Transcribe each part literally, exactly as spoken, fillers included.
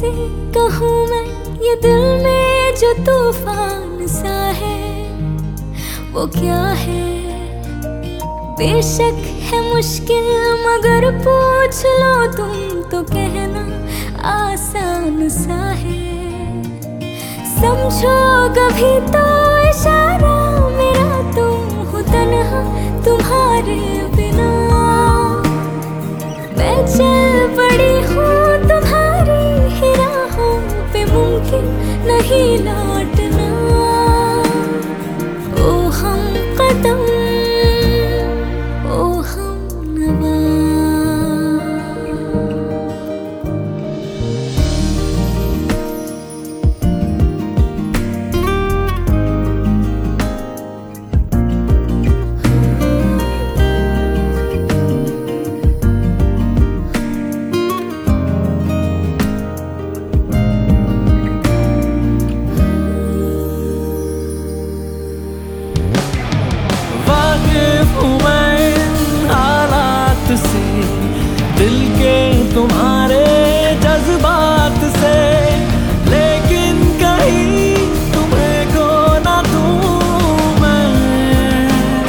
कैसे कहूँ मैं ये दिल में जो तूफान सा है वो क्या है। बेशक है मुश्किल मगर पूछ लो तुम तो कहना आसान सा है। समझो कभी तो इशारा मेरा तुम हो तन्हा तुम्हारे बिना। मैं चल पड़ी हूँ तुम्हारी ही राहों पे मुमकिन नहीं लौटना। ओ हम कदम ओ हम नवा। से दिल के तुम्हारे जज्बात से, लेकिन कहीं तुम्हें खो ना दूं मैं।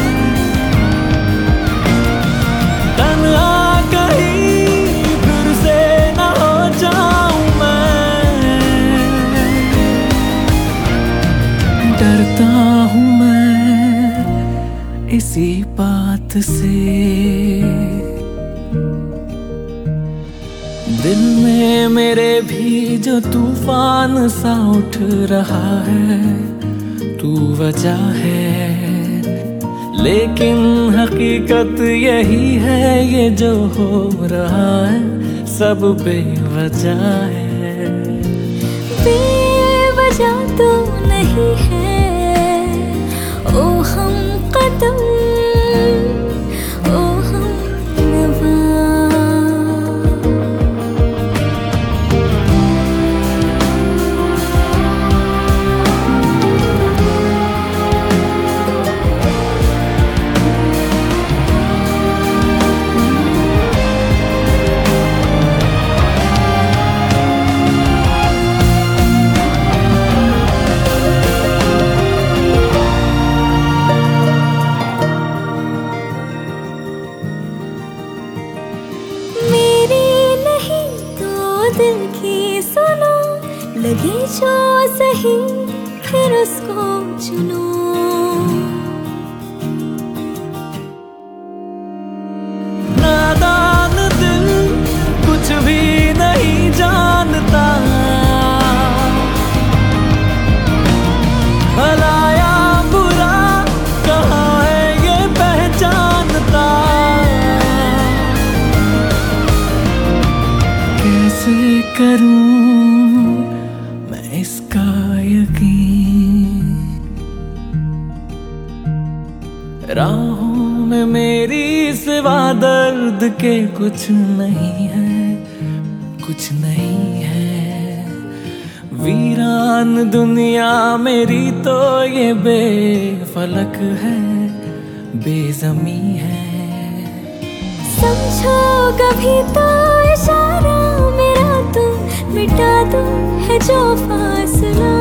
तन्हा कहीं फिर से ना हो जाऊं मैं। डरता हूँ मैं इसी बात से। दिल में मेरे भी जो तूफान सा उठ रहा है तू वजह है। लेकिन हकीकत यही है ये जो हो रहा है सब बेवजह है। बेवजह तो नहीं है ओ हम कदम ओ हम नवा। दिल की सुनो लगे जो सही फिर उसको चुनो। नादान दिल कुछ भी नहीं जानता। भला या बुरा कहाँ है ये पहचानता। कैसे करूं मैं इसका यकीन। राहों में मेरी सिवा दर्द के कुछ नहीं है कुछ नहीं है। वीरान दुनिया मेरी तो ये बेफलक है बेज़मी है। समझो कभी तो इशारा मेरा तुम मिटा दो है जो फासला।